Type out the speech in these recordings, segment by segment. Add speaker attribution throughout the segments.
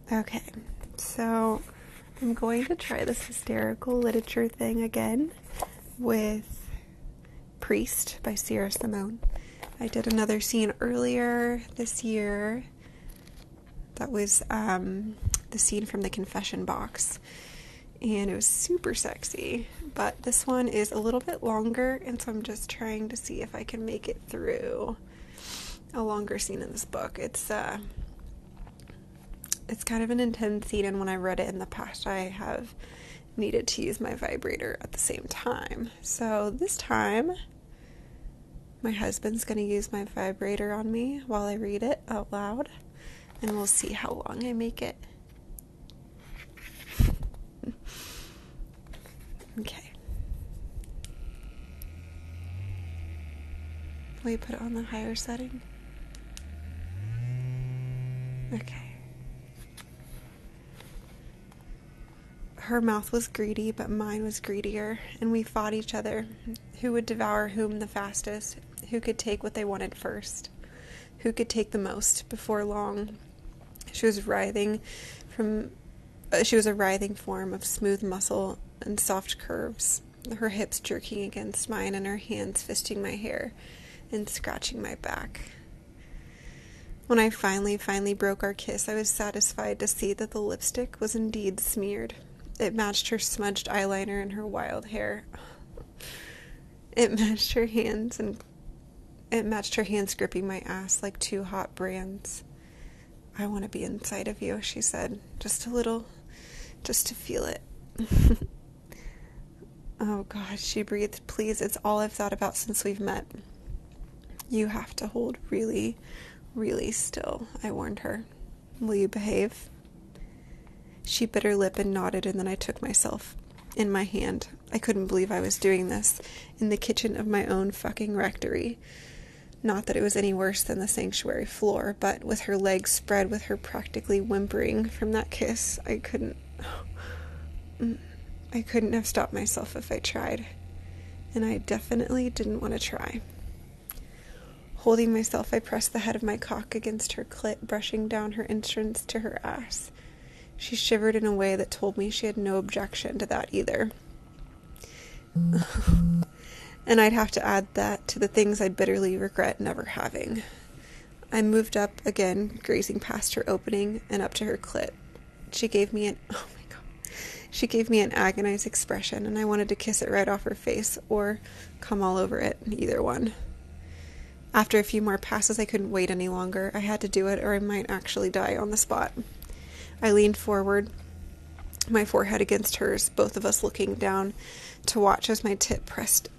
Speaker 1: Okay, so I'm going to try this hysterical literature thing again with Priest by Sierra Simone. I did another scene earlier this year that was the scene from the confession box, and it was super sexy, but this one is a little bit longer, and so I'm just trying to see if I can make it through a longer scene in this book. It's kind of an intense scene, and when I read it in the past, I have needed to use my vibrator at the same time. So this time, my husband's going to use my vibrator on me while I read it out loud, and we'll see how long I make it. Okay. Will you put it on the higher setting? Okay. Her mouth was greedy, but mine was greedier, and we fought each other. Who would devour whom the fastest? Who could take what they wanted first? Who could take the most? Before long, she was a writhing form of smooth muscle and soft curves, her hips jerking against mine and her hands fisting my hair and scratching my back. When I finally broke our kiss, I was satisfied to see that the lipstick was indeed smeared. It matched her smudged eyeliner and her wild hair. It matched her hands gripping my ass like two hot brands. I want to be inside of you, she said. Just a little, just to feel it. Oh God, she breathed. Please, it's all I've thought about since we've met. You have to hold really, really still, I warned her. Will you behave? She bit her lip and nodded, and then I took myself in my hand. I couldn't believe I was doing this in the kitchen of my own fucking rectory. Not that it was any worse than the sanctuary floor, but with her legs spread, with her practically whimpering from that kiss, I couldn't have stopped myself if I tried. And I definitely didn't want to try. Holding myself, I pressed the head of my cock against her clit, brushing down her entrance to her ass. She shivered in a way that told me she had no objection to that either. And I'd have to add that to the things I'd bitterly regret never having. I moved up again, grazing past her opening and up to her clit. She gave me an agonized expression, and I wanted to kiss it right off her face or come all over it, either one. After a few more passes, I couldn't wait any longer. I had to do it, or I might actually die on the spot. I leaned forward, my forehead against hers, both of us looking down to watch as my tit pressed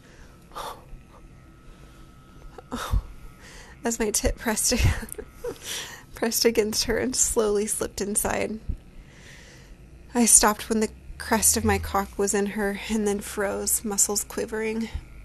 Speaker 1: against her and slowly slipped inside. I stopped when the crest of my cock was in her and then froze, muscles quivering.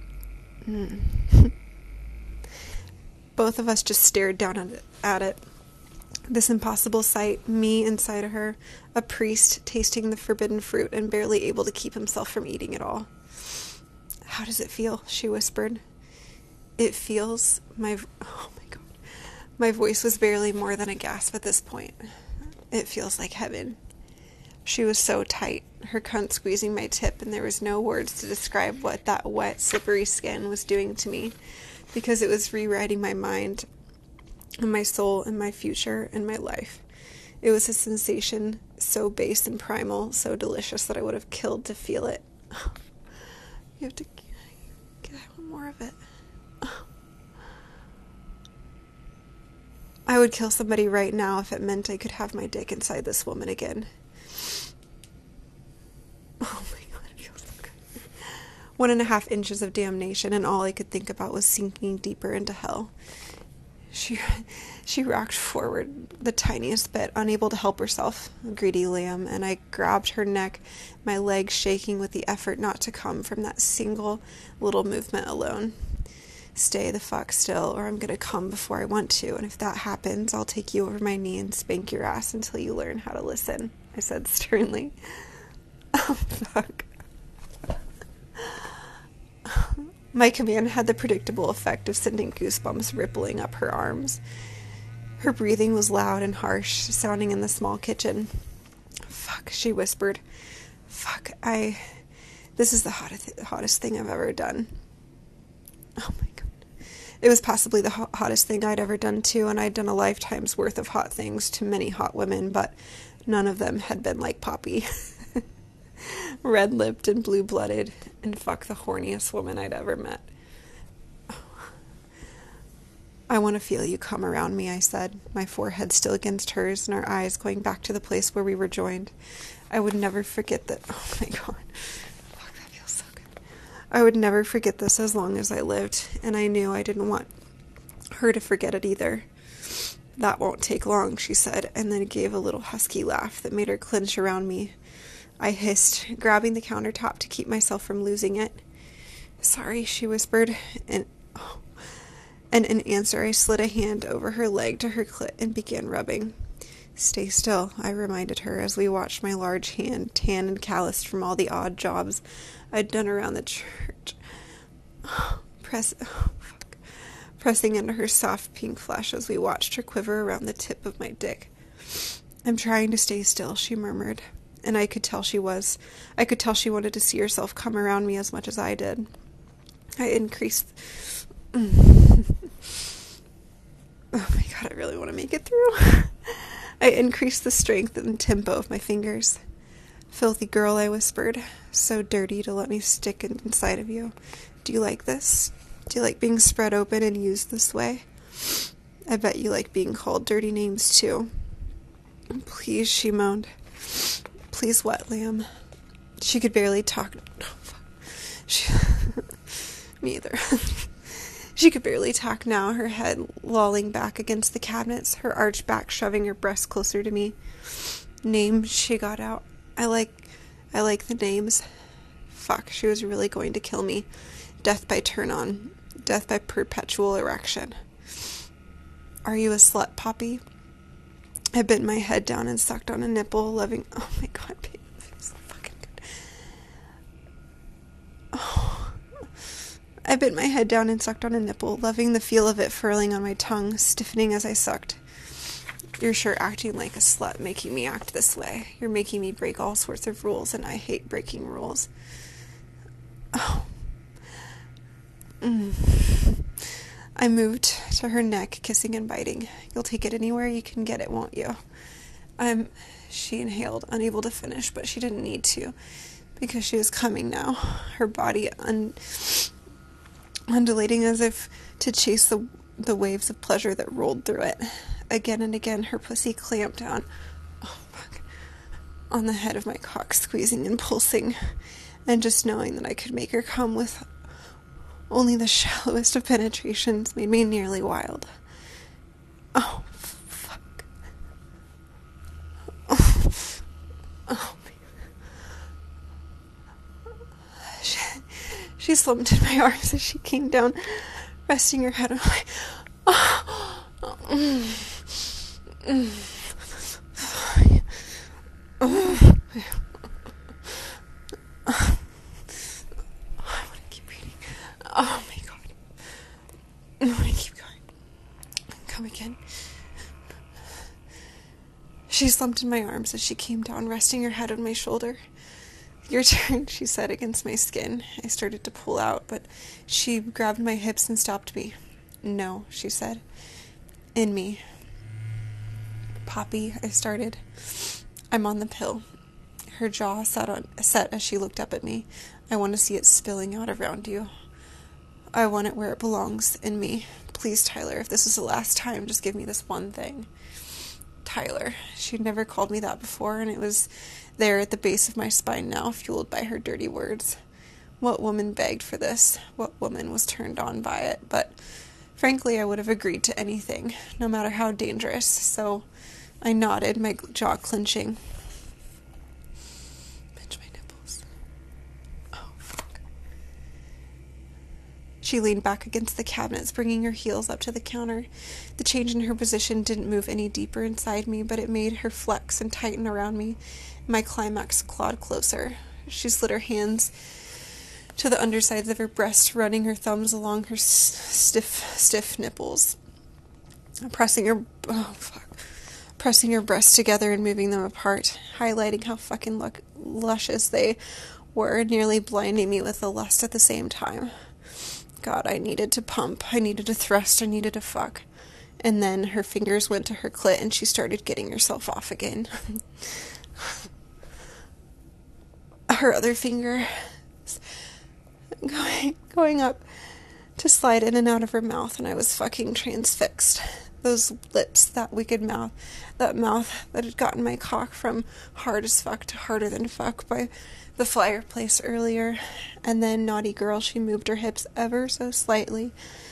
Speaker 1: Both of us just stared down at it. This impossible sight, me inside of her, a priest tasting the forbidden fruit and barely able to keep himself from eating it all. How does it feel? She whispered. It feels, oh my God. My voice was barely more than a gasp at this point. It feels like heaven. She was so tight, her cunt squeezing my tip, and there was no words to describe what that wet, slippery skin was doing to me, because it was rewriting my mind and my soul and my future and my life. It was a sensation so base and primal, so delicious that I would have killed to feel it. You have to get one more of it. I would kill somebody right now if it meant I could have my dick inside this woman again. Oh my God, it feels so good. 1.5 inches of damnation, and all I could think about was sinking deeper into hell. She rocked forward the tiniest bit, unable to help herself, a greedy lamb, and I grabbed her neck, my legs shaking with the effort not to come from that single little movement alone. Stay the fuck still, or I'm gonna come before I want to, and if that happens, I'll take you over my knee and spank your ass until you learn how to listen, I said sternly. Oh, fuck. My command had the predictable effect of sending goosebumps rippling up her arms. Her breathing was loud and harsh, sounding in the small kitchen. "Fuck," she whispered. "Fuck, this is the hottest thing I've ever done." Oh my God. It was possibly the hottest thing I'd ever done too, and I'd done a lifetime's worth of hot things to many hot women, but none of them had been like Poppy. Red-lipped and blue-blooded, and fuck the horniest woman I'd ever met. "I want to feel you come around me," I said, my forehead still against hers and our eyes going back to the place where we were joined. I would never forget that. Oh my God. Fuck, that feels so good. I would never forget this as long as I lived, and I knew I didn't want her to forget it either. "That won't take long," she said, and then gave a little husky laugh that made her clench around me. I hissed, grabbing the countertop to keep myself from losing it. "Sorry," she whispered, and in answer I slid a hand over her leg to her clit and began rubbing. "Stay still," I reminded her as we watched my large hand, tan and calloused from all the odd jobs I'd done around the church, pressing into her soft pink flesh as we watched her quiver around the tip of my dick. "I'm trying to stay still," she murmured, and I could tell she was. I could tell she wanted to see herself come around me as much as I did. I increased... Oh my God, I really want to make it through. I increased the strength and tempo of my fingers. "Filthy girl," I whispered, "so dirty to let me stick inside of you. Do you like this? Do you like being spread open and used this way? I bet you like being called dirty names too." "Please," she moaned. "Please what, lamb?" She could barely talk. Me either. She could barely talk now, her head lolling back against the cabinets, her arched back shoving her breast closer to me. "Names," she got out. I like the names." Fuck, she was really going to kill me. Death by turn-on. Death by perpetual erection. "Are you a slut, Poppy?" I bent my head down and sucked on a nipple, loving... Oh my God, babe, it feels so fucking good. Oh. I bent my head down and sucked on a nipple, loving the feel of it furling on my tongue, stiffening as I sucked. "You're sure acting like a slut, making me act this way. You're making me break all sorts of rules, and I hate breaking rules." Oh. I moved to her neck, kissing and biting. "You'll take it anywhere you can get it, won't you?" She inhaled, unable to finish, but she didn't need to, because she was coming now, her body undulating as if to chase the waves of pleasure that rolled through it. Again and again, her pussy clamped down on the head of my cock, squeezing and pulsing, and just knowing that I could make her come with only the shallowest of penetrations made me nearly wild. Oh, fuck. Oh. She slumped in my arms as she came down, resting her head on my... I want to keep reading. Oh my God. I want to keep going. Come again. She slumped in my arms as she came down, resting her head on my shoulder. "Your turn," she said against my skin. I started to pull out, but she grabbed my hips and stopped me. "No," she said. "In me." "Poppy," I started. "I'm on the pill." Her jaw set as she looked up at me. "I want to see it spilling out around you. I want it where it belongs, in me. Please, Tyler, if this is the last time, just give me this one thing." Tyler. She'd never called me that before, and it was there at the base of my spine now, fueled by her dirty words. What woman begged for this? What woman was turned on by it? But frankly, I would have agreed to anything, no matter how dangerous, so I nodded, my jaw clenching. Pinch my nipples. Oh, fuck. She leaned back against the cabinets, bringing her heels up to the counter. The change in her position didn't move any deeper inside me, but it made her flex and tighten around me. My climax clawed closer. She slid her hands to the undersides of her breast, running her thumbs along her stiff nipples. pressing her breasts together and moving them apart, highlighting how fucking luscious they were, nearly blinding me with the lust at the same time. God, I needed to pump, I needed to thrust, I needed to fuck. And then her fingers went to her clit and she started getting herself off again. Her other finger going up to slide in and out of her mouth, and I was fucking transfixed. Those lips, that wicked mouth, that mouth that had gotten my cock from hard as fuck to harder than fuck by the fireplace earlier. And then, naughty girl, she moved her hips ever so slightly,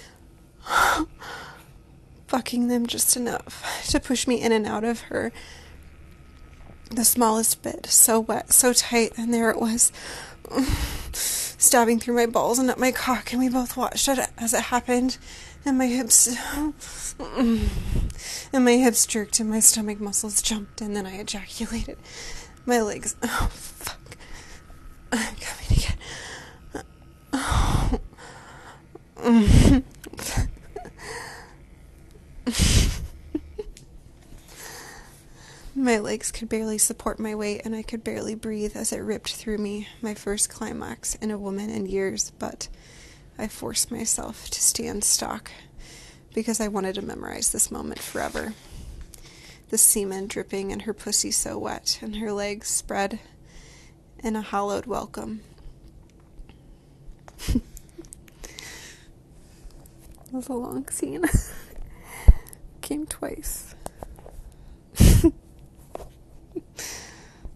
Speaker 1: fucking them just enough to push me in and out of her the smallest bit, so wet, so tight, and there it was, stabbing through my balls and up my cock, and we both watched it as it happened, and my hips jerked and my stomach muscles jumped, and then I ejaculated. My legs, oh fuck, I'm coming again. My legs could barely support my weight, and I could barely breathe as it ripped through me, my first climax in a woman in years, but I forced myself to stand stock, because I wanted to memorize this moment forever. The semen dripping and her pussy so wet, and her legs spread in a hallowed welcome. It was a long scene. Came twice.